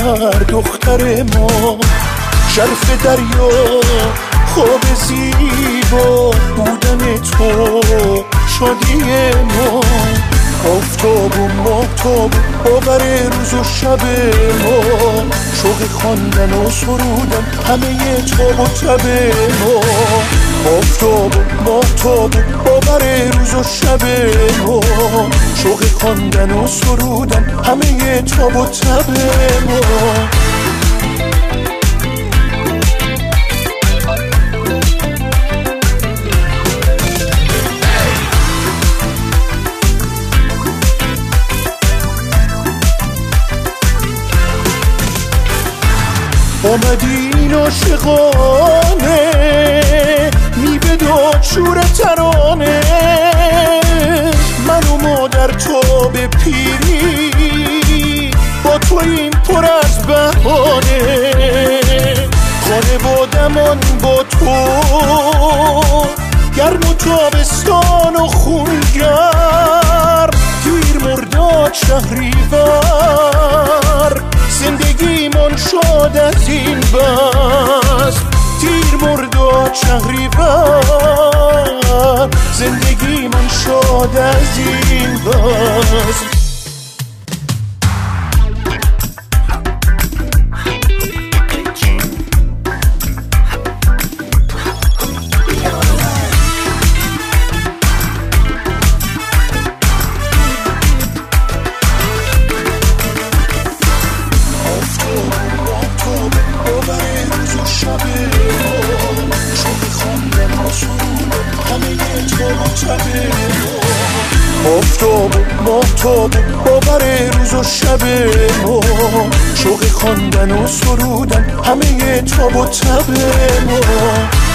دختر ما، شرف دریا خواب زیبا بودن تو، شادی ما، آفتاب و ماهتاب باور روز و شب ما، شوق خواندن و سرودن همه تاب و تب ما، آفتاب و ماهتاب باور روز و شب ما، شوق خواندن و سرودن همه تاب و تب ما. آمدین عاشقانه میوه داد شور ترانه، من و مادر تو به پیری با تو این پر از بهانه، خانوادمان با تو گرم و تابستان و خونگرم، گیر مرداد شهریور زندگیمان شاد از این بس، تیر مرداد شهریور زندگیمان شاد از این بس. آفتاب و ماهتاب باور روز و شب ما، شوق خواندن و سرودن همه تاب و تب ما.